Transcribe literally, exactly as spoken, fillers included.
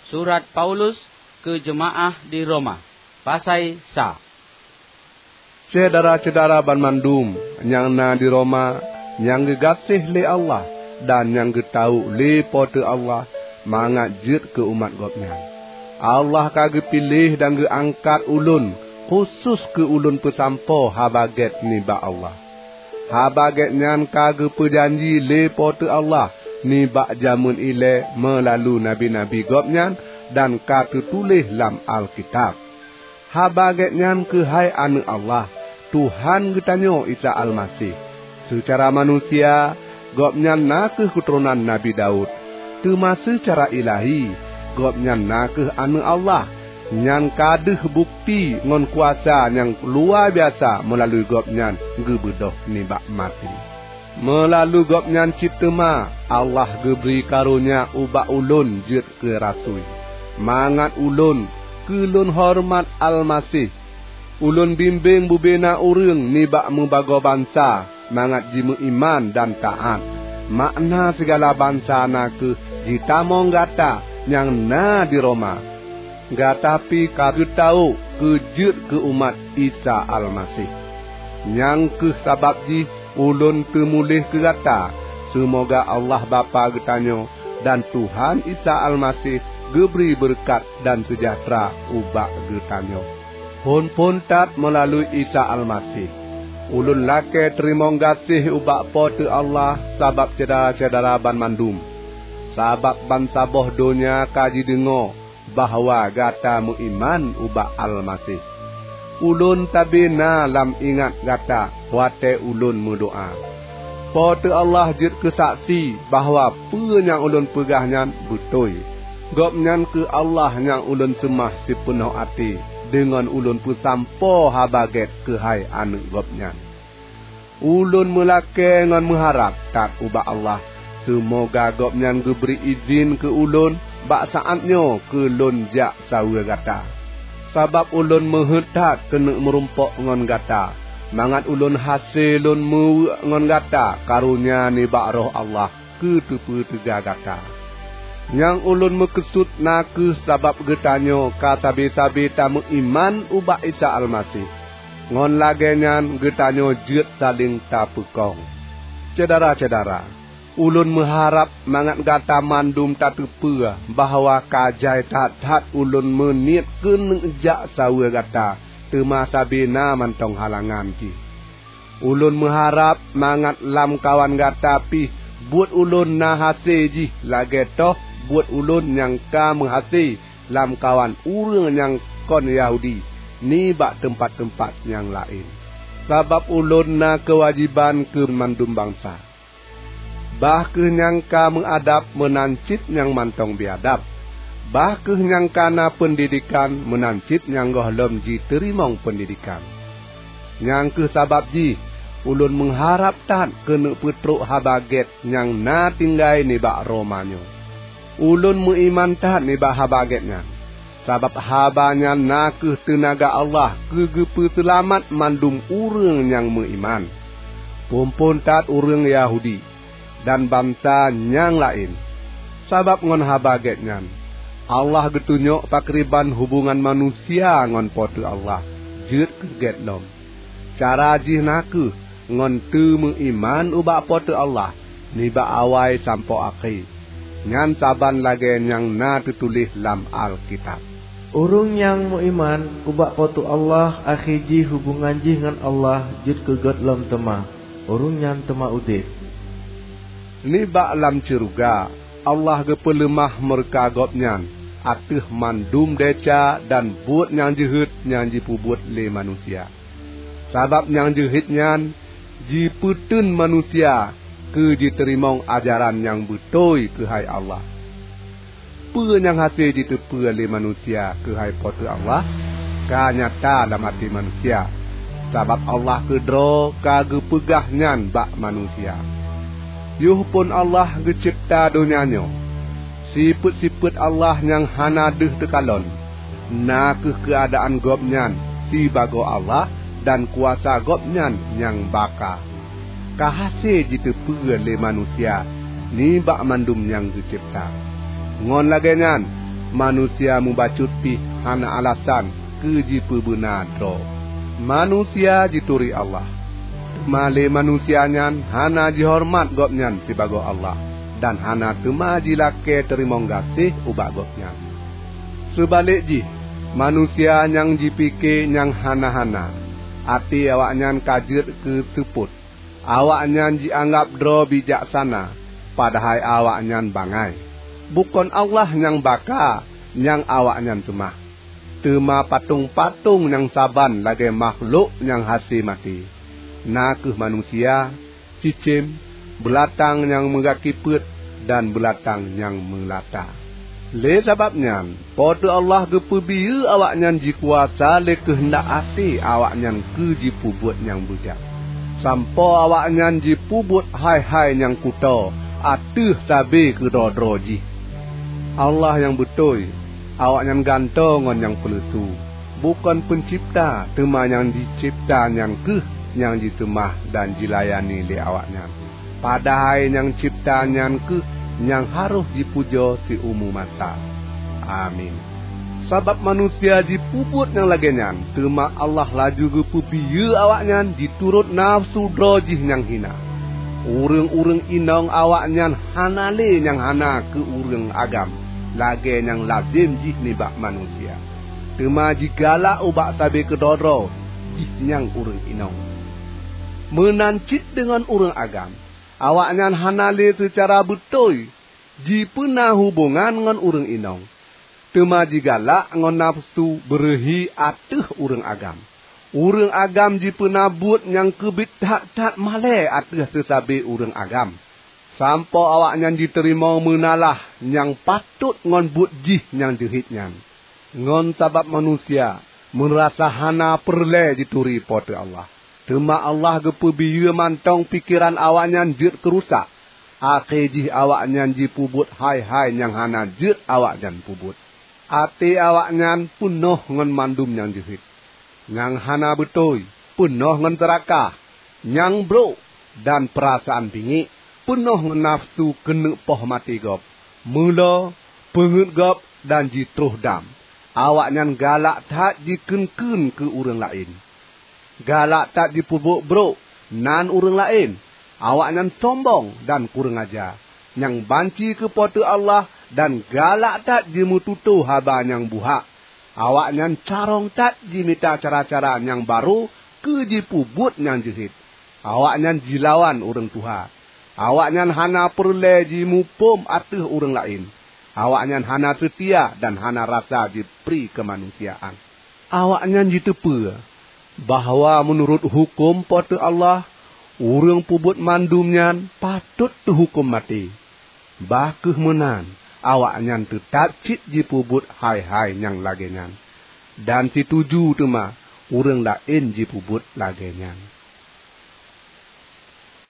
Surat Paulus ke jemaah di Roma. Pasai sa. Cedara-cedara ban mandum yang na di Roma, yang gegasih le Allah dan yang getau le pote Allah mangat jut ke umat gopnya. Allah kage pilih dan ge angkat ulun khusus ke ulun pesampo habaget ni ba Allah. Habaget nyan kage perjanji le pote Allah ni ba jamun ile melalui nabi-nabi gopnya dan ka tertulis dalam Alkitab. Habaget nyan ke hai anu Allah, Tuhan getanyo Isa Al-Masih. Secara manusia, gopnya nak ke keturunan Nabi Daud. Cuma secara ilahi, gopnya nak ke anu Allah. Yang kadeh bukti ngon kuasa yang luar biasa melalui gopnya gebedoh nibak mati. Melalui gopnya cipta ma, Allah geberi karunia ubak ulun jut ke rasui. Mangat ulun, kelun hormat Al-Masih. Ulun bimbing bubena urang nibak membago bangsa, mangat jimu iman dan taat. Makna segala bangsa nak ke jitamong gata yang na di Roma. Gatapi kage tahu kejut ke umat Isa Al-Masih. Yang ke sabab ji ulun temulih ke gata. Semoga Allah Bapa getanyo dan Tuhan Isa Al-Masih geberi berkat dan sejahtera ubak getanyo. Pun pun tat melalui Isa Al-Masih. Ulun lake terima kasih ubak pote Allah sabab cedera-cedera ban mandum. Sabab ban saboh dunia kaji dengo bahawa gata mu iman ubak Al-Masih. Ulun tabina lam ingat gata wate ulun berdoa. Pote Allah jid kesaksi bahawa pe yang ulun pegahnya betul. Gopnyan ke Allah yang ulun semah sepenuh hati dengan ulun pesampo habaget ke hai anu gopnyan. Ulun melake ngan mengharap tak ubak Allah. Semoga gopnyan geberi izin ke ulun bak saatnya ke lun jak sawa gata. Sabab ulun menghetat kena merumpok ngon gata. Mangat ulun hasil lun mu ngon gata karunia ni bak roh Allah ke tepu tega gata. Yang ulun mekesut naku sabab getanyo ka sabi-sabi tamu iman ubak Isa Al-Masih. Ngon lagenyan getanyo jut saling tapukong. Cedara-cedara. Ulun mengharap mangat gata mandum tatupa bahawa kajai tat-tat ulun menit kena jak sawa gata temasa bina mantong halangan ki. Ulun mengharap mangat lam kawan gata pi buat ulun na hasil ji lagi toh buat ulun yang ka menghasil lam kawan urang yang kon Yahudi ni bak tempat-tempat yang lain. Sabab ulun na kewajiban ke mandum bangsa. Bah ke nyangka mengadap menancit yang mantong biadab. Bah ke nyangka na pendidikan menancit yang gohlom ji terimong pendidikan. Yang ke sabab ji ulun mengharap tan kena petruk habaget yang na tinggai ni bak romanyo. Ulun mengiman tan ni bak habagetnya. Sabab habanya na ke tenaga Allah kegepe selamat mandum urang yang mengiman. Pumpun tat urang Yahudi dan bangsa yang lain. Sabab ngon habagetnya Allah getunyok pakriban hubungan manusia ngon pote Allah jut keget lom. Cara jih naku ngon tu mengiman ubak pote Allah ni ba awai sampo akhir. Ngan saban lagi yang na tertulis dalam Alkitab. Urung yang mengiman ubak pote Allah akhir jih hubungan jih ngan Allah jut keget lom tema. Urung yang tema udip. Ni bak lam ceruga Allah gepelemah merka gopnyan atih mandum deca dan buat yang jehit yang dipubut le manusia. Sabab yang jehitnyan jiputun manusia ke diterimong ajaran yang betul ke hai Allah. Pe yang hasil ditepu le manusia ke hai pote Allah ka nyata dalam hati manusia. Sabab Allah kedro ka gepegahnya bak manusia. Yuh pun Allah gecipta dunianyo. Siput-siput Allah yang hana deh tekalon. Nak ke keadaan gopnyan si bago Allah dan kuasa gopnyan yang baka. Kahase ditepu le manusia ni bak mandum yang gecipta. Ngon lagenyan manusia mubacut pi hana alasan ke jipu benar dro. Manusia jituri Allah. Male manusianyan hana dihormat gopnyan sebagai Allah dan hana tema jilake terima kasih ubak gopnyan. Sebalik ji manusia yang jipike yang hana-hana. Ati awaknyan kajet ke teput. Awaknyan dianggap dro bijaksana, padahal awaknyan bangai. Bukan Allah yang baka, yang awaknyan temah. Tema patung-patung yang saban lagi makhluk yang hasil mati. Nakeh manusia, cicim, belatang yang megakiput dan belatang yang melata. Le sebabnya, pada Allah gepebiu awaknyan jikuasa le kehendak hati awaknyan ke jipubut yang bujak. Sampo awaknyan jipubut hai-hai yang kuto, atuh sabi ke dodroji. Allah yang betul, awaknyan gantongan yang peletu. Bukan pencipta, tema yang dicipta yang ke, yang ditemah dan dilayani le awaknyan. Padahal yang cipta yang ke, yang harus dipuja si umum masa. Amin. Sebab manusia dipubut yang lagenyan, tema Allah laju gepubiya awaknyan diturut nafsu drojih yang hina. Urang-urang inong awaknyan hanale yang hana ke urang agam, lage yang lazim jih nibak manusia. Tema jigala ubak sabe kedodro, jih yang urang inong. Menancit dengan urang agam, awaknyan hanale secara betul, ji pernah hubungan dengan urang inong. Tema digalak ngon nafsu berehi atuh urang agam. Urang agam ji pernah buat yang kebit tak-tak male atuh sesabe urang agam. Sampo awaknyan diterima menalah yang patut ngon buat jih yang jehitnyan. Ngon sabab manusia merasa hana perle dituri pada Allah. Tema Allah gepebiya mantong pikiran awaknyan jut kerusak. Akhir jih awaknyan ji pubut hai-hai yang hana jut awaknyan pubut. Ati awaknyan penuh ngan mandum yang jehit. Yang hana betul, penuh ngan terakah, yang bro dan perasaan bingit, penuh ngan nafsu kena poh mati gop. Mula, pengut gop dan jitruh dam. Awaknyan galak tak diken-ken ke urang lain. Galak tak dipubuk bro, nan urang lain. Awaknyan sombong dan kurang ajar. Yang banci kepada Allah dan galak tak jimututu haba yang buhak. Awaknyan carong tak jimita cara-cara yang baru ke jipubut yang jehit. Awaknyan jilawan orang Tuhan. Awaknyan hana perle jimupum atuh orang lain. Awaknyan hana setia dan hana rasa jipri kemanusiaan. Awaknyan jitepa bahawa menurut hukum pada Allah, orang pubut mandumnya patut terhukum mati. Bakeh menan, awaknyan tetap cit jipubut hai-hai yang lagenyan. Dan si tuju tu mah, orang lain jipubut lagenyan.